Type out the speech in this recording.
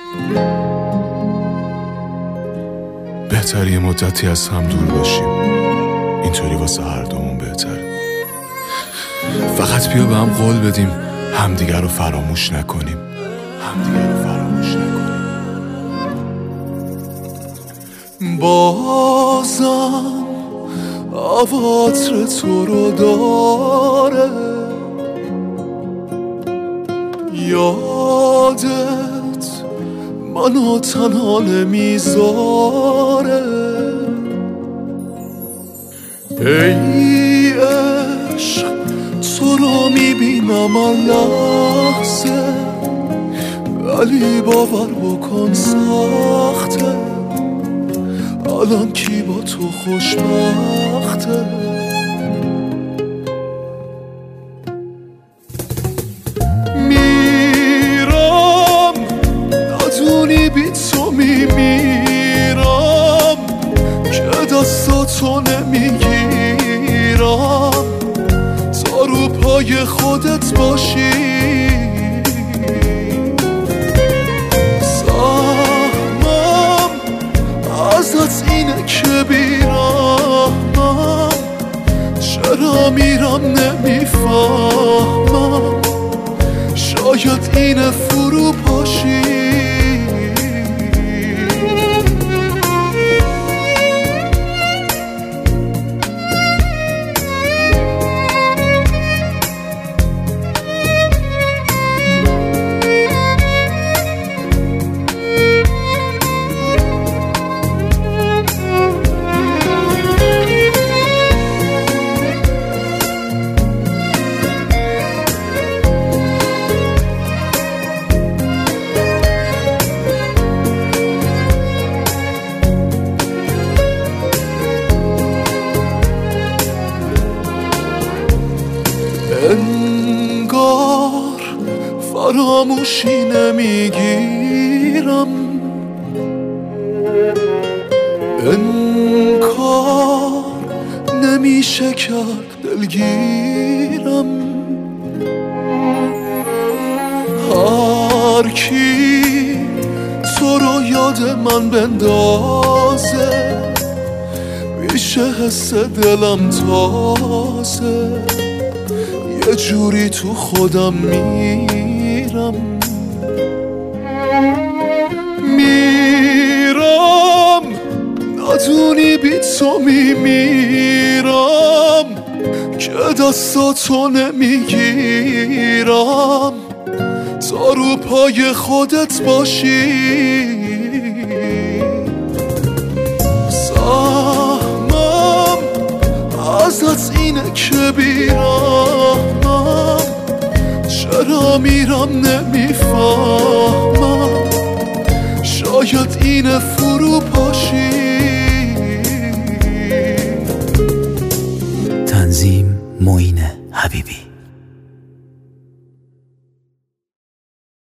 بهتره یه مدتی از هم دور باشیم، اینطوری واسه هر دومون بهتره. فقط بیا به هم قول بدیم همدیگر رو فراموش نکنیم، همدیگر رو فراموش نکنیم. بازم عواطر تو رو داره، یادت منو تنها نمیذاره. ای عشق تو رو میبینم هر لحظه، ولی باور بکن سخته، الان کی با تو خوشبخته؟ میرم ندونی بی تو میمیرم، که دستاتو نمیگیرم تا رو پای خودت باشی. ازت اینه که بیرحمم، چرا میرم نمیفهمم، شاید اینه فرو پاشی. انگار فراموشی نمیگیرم، انکار نمیشه کرد دلگیرم. هر کی تو رو یاد من بندازه، میشه حس دلم تازه، یه جوری تو خودم میرم. میرم ندونی بی تو میمیرم، که دستاتو نمیگیرم تا رو پای خودت باشی. سهمم ازت اینه که بیرحمم، چرا میرم نمیفهمم، شاید اینه فرو پاشی. تنظیم معین حبیبی.